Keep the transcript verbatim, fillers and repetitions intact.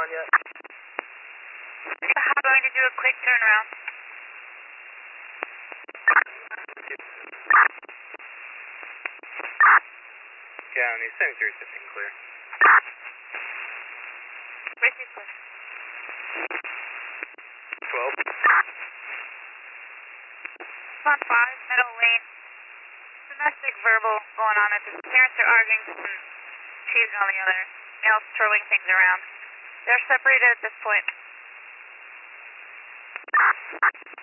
on yet? I'm going to do a quick turnaround. County, seventy-three fifteen clear. Receive clear. twelve. One five, Meadow Lane. Domestic verbal going on at this. Parents are arguing and cheating on the other. Males throwing things around. They're separated at this point.